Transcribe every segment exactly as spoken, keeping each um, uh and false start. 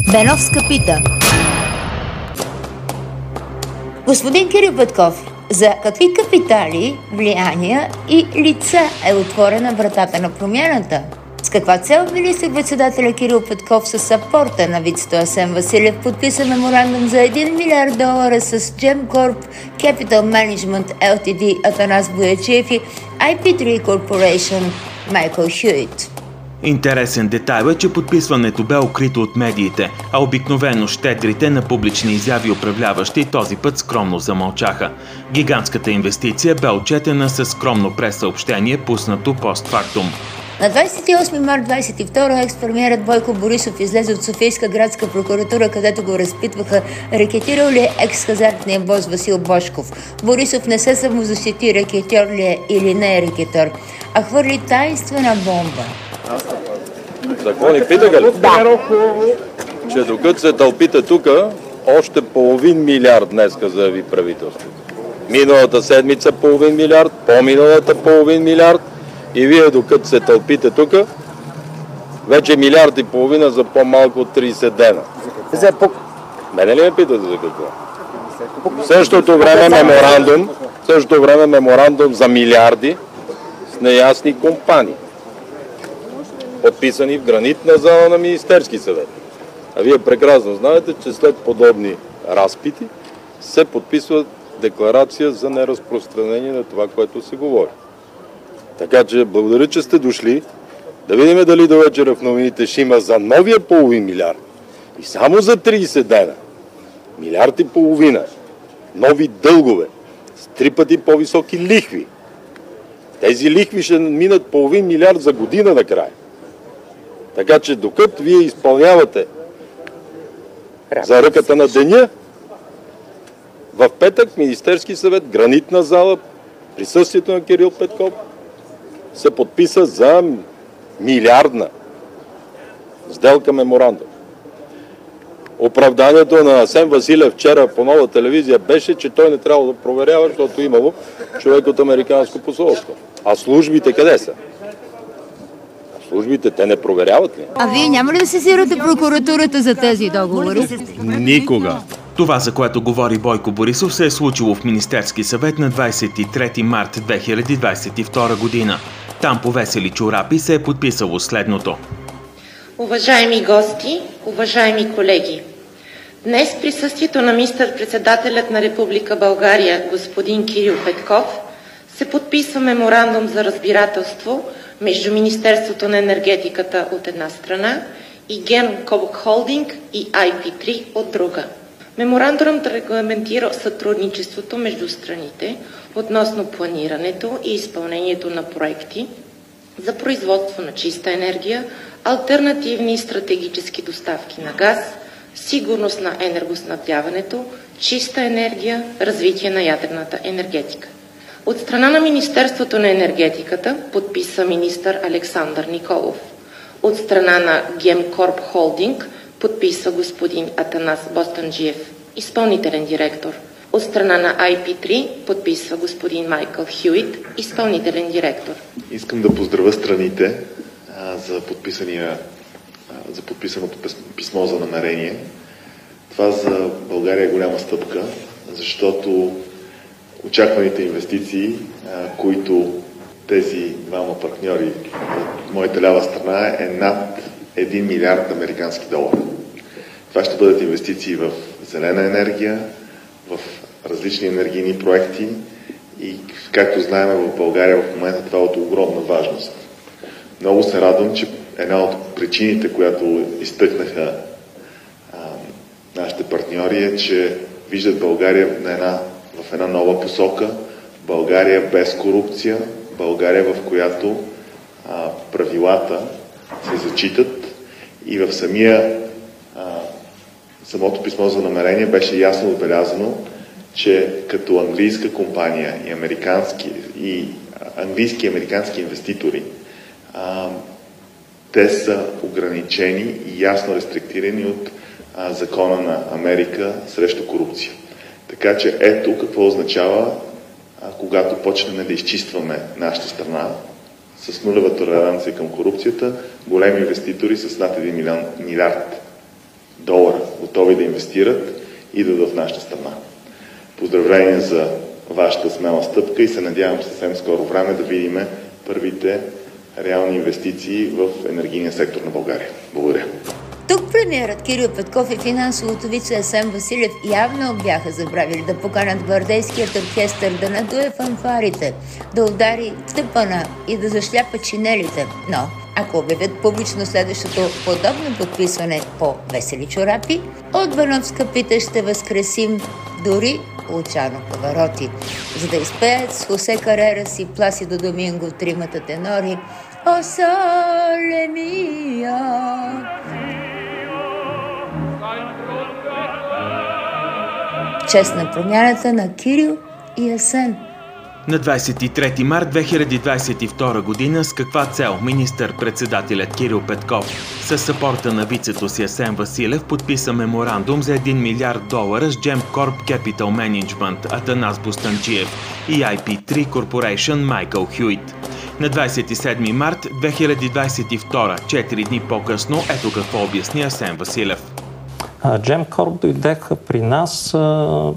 Беновска пита. Господин Кирил Петков, за какви капитали, влияния и лица е отворена вратата на промяната? С каква цел министър-председателя Кирил Петков със сапорта на вицето Асен Василев подписа меморандум за един милиард долара с Gemcorp Capital Management Ел Ти Ди Атанас Боячиев и Ай Пи три Corporation Майкъл Хюит? Интересен детайл е, че подписването бе укрито от медиите, а обикновено щедрите на публични изяви управляващи този път скромно замълчаха. Гигантската инвестиция бе отчетена със скромно прес-съобщение, пуснато постфактум. На двадесет и осми март двадесет и втора екс-премиерът Бойко Борисов излезе от Софийска градска прокуратура, където го разпитваха рекетирал ли е екс-хазартния бос Васил Божков. Борисов не се самозащити рекетьор ли е или не е рекетьор, а хвърли таинствена бомба. За какво ни питаха ли? Да. Че докато се тълпите тук, още половин милиард днеска заяви правителството. Миналата седмица половин милиард, по-миналата половин милиард и вие докато се тълпите тук, вече милиард и половина за по-малко от тридесет дена. За пук. Мене ли ме питате за какво? В същото време меморандум, в същото време меморандум за милиарди с неясни компании, подписани в гранитна зала на Министерски съвет. А вие прекрасно знаете, че след подобни разпити се подписва декларация за неразпространение на това, което се говори. Така че благодаря, че сте дошли. Да видим дали до вечера в новините ще има за новия половин милиард и само за тридесет дена. Милиард и половина. Нови дългове с три пъти по-високи лихви. Тези лихви ще минат половин милиард за година накрая. Така че докато вие изпълнявате за ръката на деня, в петък Министерски съвет, гранитна зала, присъствието на Кирил Петков, се подписа за милиардна сделка меморандум. Оправданието на Асен Василев вчера по Нова телевизия беше, че той не трябва да проверява, защото имало човек от американско посолство. А службите къде са? Службите, те не проверяват ли? А вие няма ли да сезирате прокуратурата за тези договори? Никога! Това, за което говори Бойко Борисов, се е случило в Министерски съвет на двадесет и трети март две хиляди двадесет и втора година. Там по весели чорапи се е подписало следното. Уважаеми гости, уважаеми колеги! Днес в присъствието на министър-председателят на Република България господин Кирил Петков се подписва меморандум за разбирателство между Министерството на енергетиката от една страна и Gemcorp Холдинг и Ай Пи три от друга. Меморандумът регламентира сътрудничеството между страните относно планирането и изпълнението на проекти за производство на чиста енергия, алтернативни и стратегически доставки на газ, сигурност на енергоснабдяването, чиста енергия, развитие на ядрената енергетика. От страна на Министерството на енергетиката подписа министър Александър Николов. От страна на Gemcorp Холдинг подписа господин Атанас Бостанджиев, изпълнителен директор. От страна на Ай Пи три подписва господин Майкъл Хюит, изпълнителен директор. Искам да поздравя страните а, за, подписания, а, за подписаното писмо за намерение. Това за България е голяма стъпка, защото очакваните инвестиции, а, които тези двама партньори от моята лява страна е над един милиард американски долара. Това ще бъдат инвестиции в зелена енергия, в различни енергийни проекти и, както знаем, в България в момента това е от огромна важност. Много се радвам, че една от причините, която изтъкнаха а, нашите партньори е, че виждат България на една, в една нова посока, България без корупция, България, в която а, правилата се зачитат и в самия а, самото писмо за намерение беше ясно отбелязано, че като английска компания и американски и а, английски и американски инвеститори а, те са ограничени и ясно рестриктирани от а, закона на Америка срещу корупция. Така че ето какво означава, а, когато почнем да изчистваме нашата страна с нулева толеранция към корупцията, големи инвеститори с над един милиард долара готови да инвестират, идват в нашата страна. Поздравление за вашата смела стъпка и се надявам съвсем скоро време да видим първите реални инвестиции в енергийния сектор на България. Благодаря. Тук премиерът Кирил Петков и финансовото вице Асен Василев явно бяха забравили да поканят гвардейският оркестър да надуе фанфарите, да удари тъпана и да зашляпа чинелите. Но ако обявят публично следващото подобно подписване по весели чорапи, от Бановска пита ще възкресим дори Лучано Павароти, за да изпеят с Хосе Карера си Пласидо Доминго тримата тенори О соле мия. Чест на промяната на Кирил и Асен. На двадесет и трети март две хиляди двадесет и втора година с каква цел министър-председателят Кирил Петков със съпорта на вицето си Асен Василев подписа меморандум за един милиард долара с Gemcorp Capital Management Атанас Бостанджиев и ай пи три Corporation Майкъл Хюит. На двадесет и седми март две хиляди двадесет и втора, четири дни по-късно, ето какво обясни Асен Василев. Gemcorp дойдеха при нас а,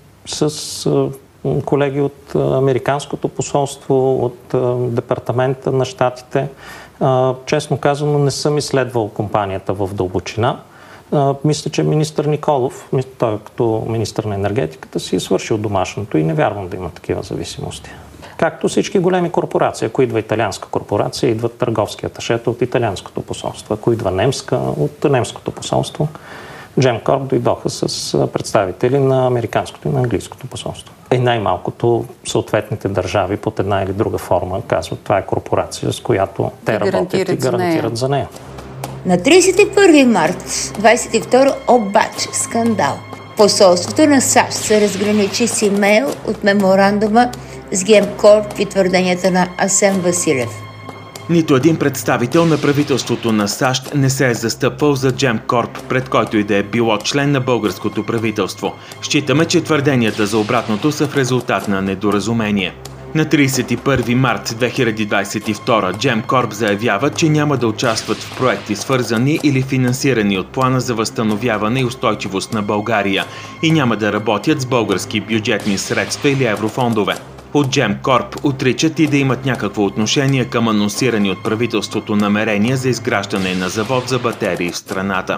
с а, колеги от а, Американското посолство, от а, Департамента на щатите. А, честно казано, не съм изследвал компанията в дълбочина. А, мисля, че министър Николов, той като министър на енергетиката, си е свършил домашното и не вярвам да има такива зависимости. Както всички големи корпорации. Ако идва италианска корпорация, идват търговски аташета от италианското посолство. Ако идва немска, от немското посолство. Gemcorp дойдоха с представители на американското и на английското посолство. И най-малкото съответните държави под една или друга форма казват, това е корпорация, с която те работят и гарантират за нея. На тридесет и първи март двадесет и втора обаче скандал. Посолството на САЩ се разграничи с имейл от меморандума с Gemcorp и твърденията на Асен Василев. Нито един представител на правителството на САЩ не се е застъпвал за Gemcorp, пред който и да е било член на българското правителство. Считаме, че твърденията за обратното са в резултат на недоразумение. На тридесет и първи март две хиляди двадесет и втора Gemcorp заявява, че няма да участват в проекти свързани или финансирани от Плана за възстановяване и устойчивост на България и няма да работят с български бюджетни средства или еврофондове. От Gemcorp отричат и да имат някакво отношение към анонсирани от правителството намерения за изграждане на завод за батерии в страната.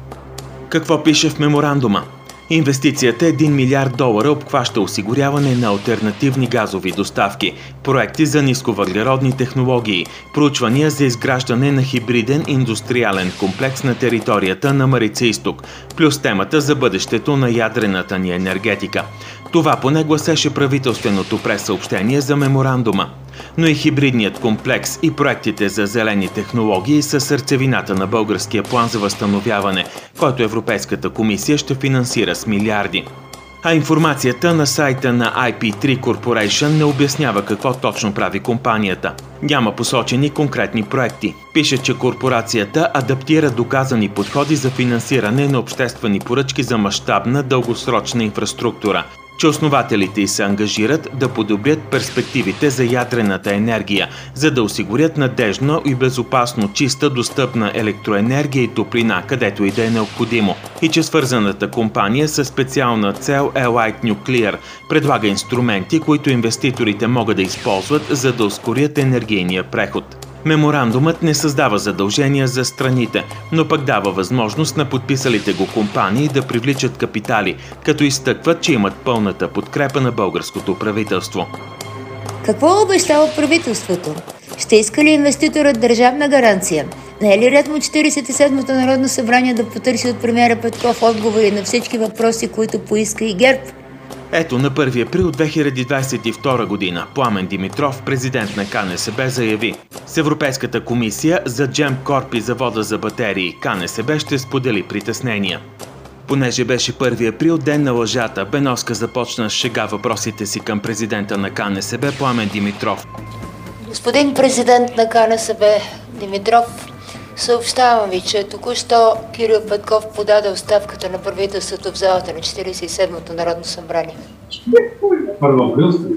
Какво пише в меморандума? Инвестицията един милиард долара обхваща осигуряване на алтернативни газови доставки, проекти за нисковъглеродни технологии, проучвания за изграждане на хибриден индустриален комплекс на територията на Марица изток, плюс темата за бъдещето на ядрената ни енергетика. Това поне гласеше правителственото прес-съобщение за меморандума. Но и хибридният комплекс и проектите за зелени технологии са сърцевината на българския план за възстановяване, който Европейската комисия ще финансира с милиарди. А информацията на сайта на ай пи три Corporation не обяснява какво точно прави компанията. Няма посочени конкретни проекти. Пише, че корпорацията адаптира доказани подходи за финансиране на обществени поръчки за мащабна дългосрочна инфраструктура, че основателите й се ангажират да подобрят перспективите за ядрената енергия, за да осигурят надежна и безопасно чиста достъпна електроенергия и топлина, където и да е необходимо, и че свързаната компания със специална цел Allied Nuclear предлага инструменти, които инвеститорите могат да използват, за да ускорят енергийния преход. Меморандумът не създава задължения за страните, но пък дава възможност на подписалите го компании да привличат капитали, като изтъкват, че имат пълната подкрепа на българското правителство. Какво обещава правителството? Ще иска ли инвеститорът държавна гаранция? Не е ли редно четиридесет и седмото Народно събрание да потърси от премиера Петков отговори на всички въпроси, които поиска и ГЕРБ? Ето, на първи април две хиляди двадесет и втора година Пламен Димитров, президент на КНСБ, заяви: с Европейската комисия за Gemcorp и завода за батерии КНСБ ще сподели притеснения. Понеже беше първи април, ден на лъжата, Беновска започна с шега въпросите си към президента на КНСБ Пламен Димитров. Господин президент на КНСБ Димитров, съобщавам ви, че току-що Кирил Петков подаде оставката на правителството в залата на четиридесет и седмото Народно събрание. Първо април сте?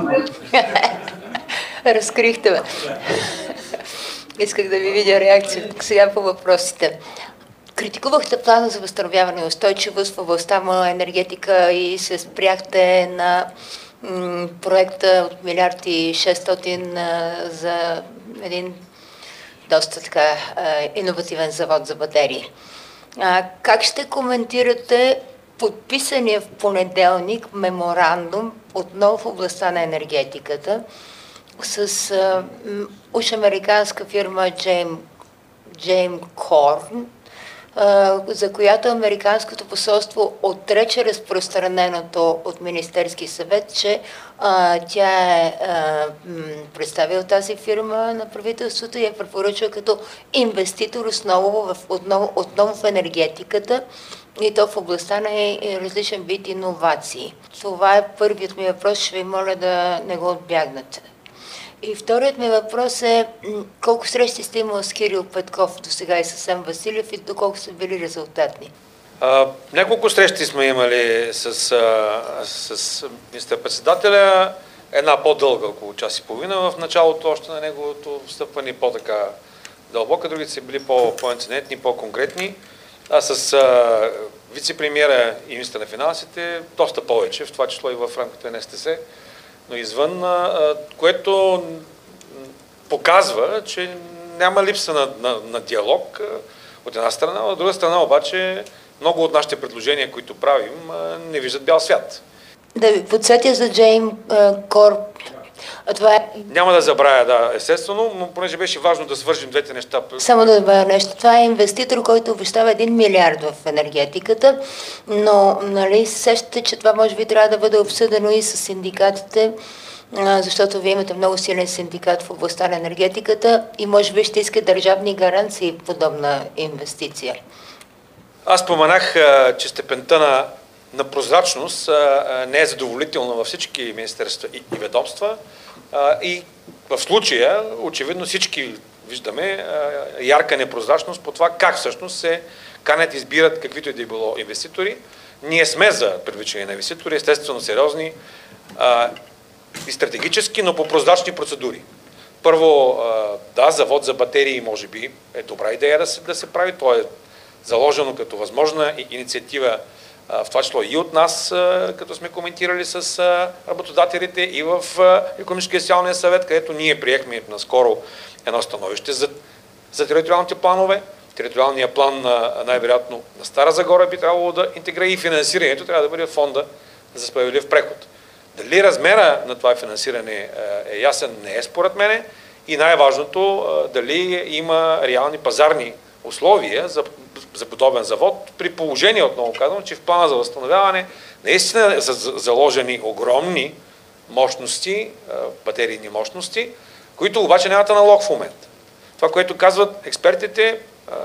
Разкрихте ме. Исках да ви видя реакция сега по въпросите. Критикувахте плана за възстановяване и устойчивост в областта на енергетика и се спряхте на м, проекта от милиард и шестстотин за един доста така иновативен завод за батерии. А, как ще коментирате подписания в понеделник меморандум отново в областта на енергетиката с а, м, уж американска фирма Джейм, Джейм Корн, за която Американското посолство отрече разпространеното от Министерски съвет, че а, тя е а, м, представила тази фирма на правителството и е препоръчва като инвеститор основно в, отново, отново в енергетиката и то в областта на различен вид иновации. Това е първият ми въпрос, ще ви моля да не го отбягнете. И вторият ми въпрос е колко срещи сте имали с Кирил Петков до сега и с Асен Василев и доколко са били резултатни? А, няколко срещи сме имали с, а, с министър-председателя. Една по-дълга, около час и половина в началото още на неговото встъпване, по-така дълбока. Другите са били по-инцидентни, по-конкретни. А с а, вице-премиера и министър на финансите доста повече, в това число и в рамките на Ес Те Се. Но извън, което показва, че няма липса на, на, на диалог от една страна, от друга страна обаче много от нашите предложения, които правим, не виждат бял свят. Да ви подсетя за Джейм Корп. Това е... Няма да забравя, да, естествено, но понеже беше важно да свържим двете неща. Само да добавя нещо. Това е инвеститор, който обещава един милиард в енергетиката, но нали, сещате, че това може би трябва да бъде обсъдено и с синдикатите, защото вие имате много силен синдикат в областта на енергетиката и може би ще иска държавни гаранции в подобна инвестиция. Аз споменах, че степента на, на прозрачност не е задоволителна във всички министерства и, и ведомства. И в случая, очевидно всички виждаме ярка непрозрачност по това как всъщност се канят и избират каквито и да било инвеститори. Ние сме за привличане на инвеститори, естествено сериозни и стратегически, но по прозрачни процедури. Първо, да, завод за батерии може би е добра идея да се, да се прави. То е заложено като възможна инициатива, в това число и от нас, като сме коментирали с работодателите, и в Икономическия и социалния съвет, където ние приехме наскоро едно становище за, за териториалните планове. Териториалният план най-вероятно на Стара Загора би трябвало да интегрира и финансирането трябва да бъде от фонда за справедлив преход. Дали размера на това финансиране е ясен, не е според мене, и най-важното, дали има реални пазарни условия за, за подобен завод, при положение, отново казвам, че в плана за възстановяване наистина са заложени огромни мощности, батерийни мощности, които обаче нямат аналог в момента. Това, което казват експертите,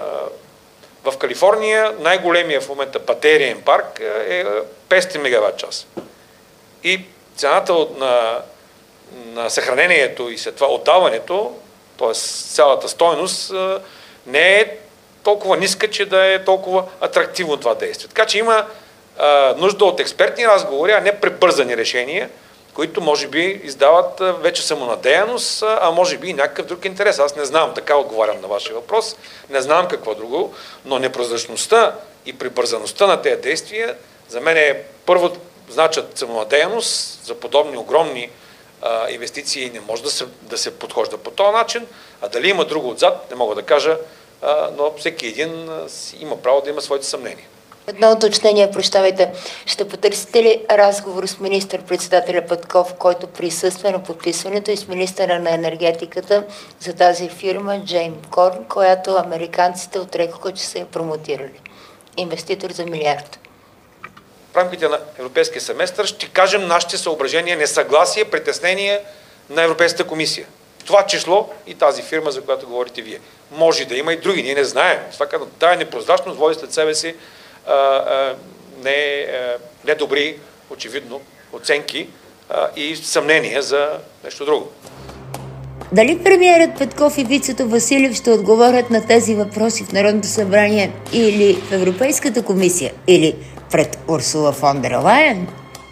в Калифорния най-големия в момента батериен парк е петстотин мегават час. И цената на, на съхранението и след това отдаването, т.е. цялата стойност, не е толкова ниска, че да е толкова атрактивно това действие. Така че има а, нужда от експертни разговори, а не пребързани решения, които може би издават а, вече самонадеяност, а може би и някакъв друг интерес. Аз не знам, така отговарям на вашия въпрос, не знам какво друго, но непрозрачността и прибързаността на тези действия за мен е първо значат самонадеяност. За подобни огромни а, инвестиции не може да се, да се подхожда по този начин, а дали има друго отзад, не мога да кажа, а, но всеки един а, има право да има своите съмнения. Едно уточнение, прощавайте. Ще потърсите ли разговор с министър-председателя Петков, който присъства на подписването, и с министъра на енергетиката за тази фирма Джейм Корн, която американците отрекоха, че са я промотирали? Инвеститор за милиард. В рамките на европейския семестър ще кажем нашите съображения, несъгласие, притеснения на Европейската комисия. В това число и тази фирма, за която говорите вие. Може да има и други, ние не знаем. Това казвам, тая непрозрачност води след себе си а, а, не, а, недобри, очевидно, оценки а, и съмнения за нещо друго. Дали премиерът Петков и вицето Василев ще отговорят на тези въпроси в Народното събрание или в Европейската комисия, или пред Урсула фон дер Лайен?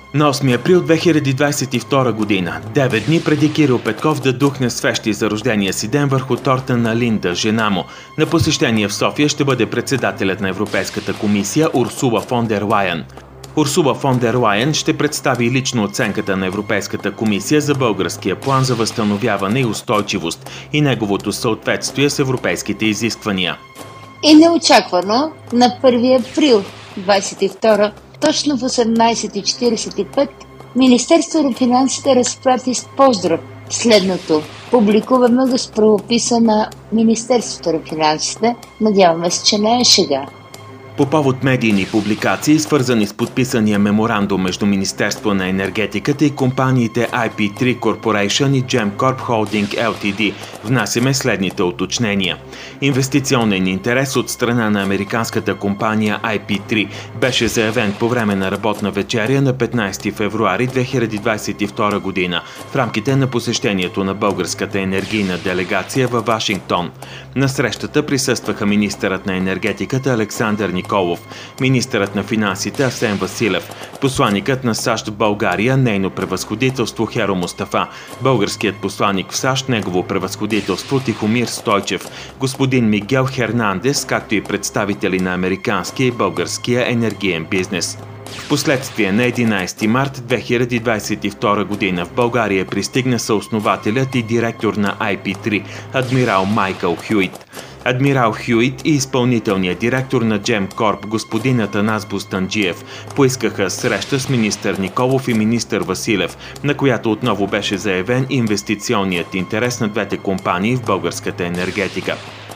На осми април две хиляди двадесет и втора година, девет дни преди Кирил Петков да духне свещи за рождения си ден върху торта на Линда, жена му, на посещение в София ще бъде председателят на Европейската комисия Урсула фон дер Лайен. Урсула фон дер Лайен ще представи лично оценката на Европейската комисия за българския план за възстановяване и устойчивост и неговото съответствие с европейските изисквания. И неочаквано на първи април двадесет и втора, точно в осемнадесет и четиридесет и пет, Министерството на финансите разпрати с поздрав следното. Публикуваме го с правописа на Министерството на финансите. Надяваме се, че не е шега. По повод медийни публикации, свързани с подписания меморандум между Министерство на енергетиката и компаниите ай пи три Corporation и Gemcorp Holding Ел Ти Ди, внасяме следните уточнения. Инвестиционен интерес от страна на американската компания ай пи три беше заявен по време на работна вечеря на петнадесети февруари две хиляди двадесет и втора година в рамките на посещението на българската енергийна делегация във Вашингтон. На срещата присъстваха министърът на енергетиката Александър Николов, министърът на финансите Асен Василев, посланикът на САЩ в България, нейно превъзходителство Херо Мустафа, българският посланик в САЩ, негово превъзходителство Тихомир Стойчев, господин Мигел Хернандес, както и представители на американския и българския енергиен бизнес. Впоследствие на единадесети март две хиляди двадесет и втора година в България пристигна съоснователят и директор на ай пи три, адмирал Майкъл Хюит. Адмирал Хюит и изпълнителният директор на Gemcorp, господин Атанас Бустанджиев, поискаха среща с министър Николов и министър Василев, на която отново беше заявен инвестиционният интерес на двете компании в българската енергетика.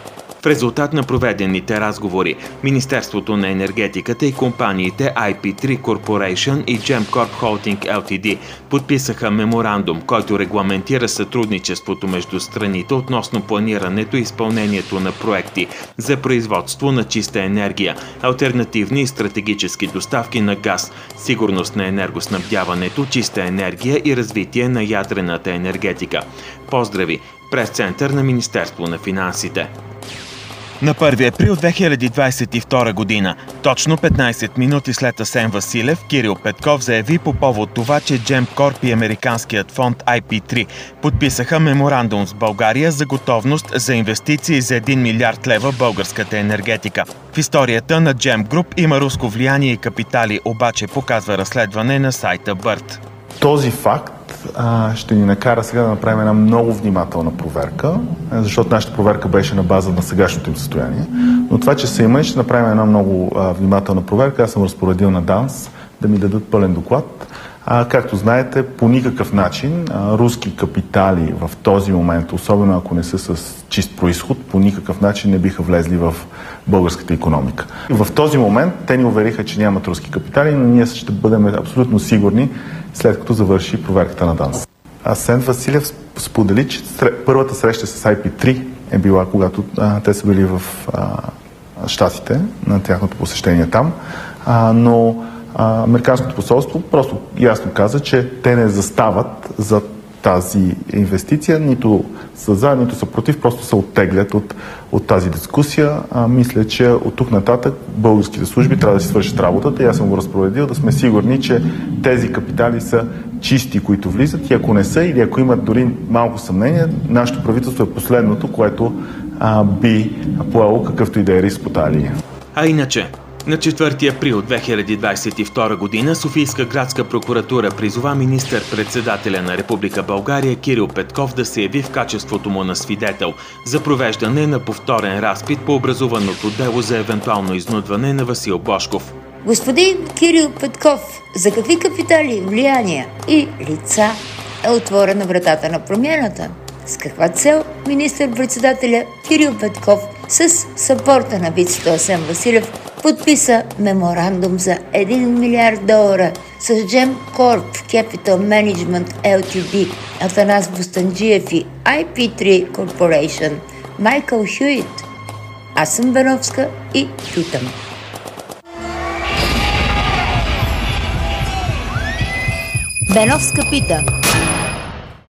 В резултат на проведените разговори, Министерството на енергетиката и компаниите ай пи три Corporation и Gemcorp Holding Ел Ти Ди подписаха меморандум, който регламентира сътрудничеството между страните относно планирането и изпълнението на проекти за производство на чиста енергия, алтернативни и стратегически доставки на газ, сигурност на енергоснабдяването, чиста енергия и развитие на ядрената енергетика. Поздрави! Прес-център на Министерство на финансите. На първи април две хиляди двадесет и втора година, точно петнадесет минути след Асен Василев, Кирил Петков заяви по повод това, че Gemcorp и американският фонд ай пи три подписаха меморандум с България за готовност за инвестиции за един милиард лева в българската енергетика. В историята на Gem Group има руско влияние и капитали, обаче показва разследване на сайта Бърт. Този факт а, ще ни накара сега да направим една много внимателна проверка, защото нашата проверка беше на база на сегашното им състояние. Но това, че са имали, ще направим една много а, внимателна проверка. Аз съм разпоредил на ДАНС да ми дадат пълен доклад. А, както знаете, по никакъв начин а, руски капитали в този момент, особено ако не са с чист происход, по никакъв начин не биха влезли в българската икономика. В този момент те ни увериха, че нямат руски капитали, но ние ще бъдем абсолютно сигурни, след като завърши проверката на ДАНС. Асен Василев сподели, че първата среща с ай пи три е била, когато а, те са били в а, Щатите, на тяхното посещение там, а, но а, Американското посолство просто ясно каза, че те не застават за тази инвестиция, нито са за, нито са против, просто се оттеглят от, от тази дискусия. А, мисля, че от тук нататък българските служби трябва да си свършат работата и аз съм го разпоредил да сме сигурни, че тези капитали са чисти, които влизат, и ако не са или ако имат дори малко съмнение, нашето правителство е последното, което а, би поело какъвто и да е риск по тази линия. А иначе, на четвърти април две хиляди двадесет и втора година Софийска градска прокуратура призова министър-председателя на Република България Кирил Петков да се яви в качеството му на свидетел за провеждане на повторен разпит по образуваното дело за евентуално изнудване на Васил Божков. Господин Кирил Петков, за какви капитали, влияния и лица е отворена вратата на промяната? С каква цел министър-председателя Кирил Петков с съпорта на вицето Асен Василев подписа меморандум за един милиард долара с Gemcorp Capital Management Ел Ти Ди, Атанас Бустанджиев и ай пи три Corporation, Майкъл Хюит? Аз съм Беновска и питам. Беновска пита.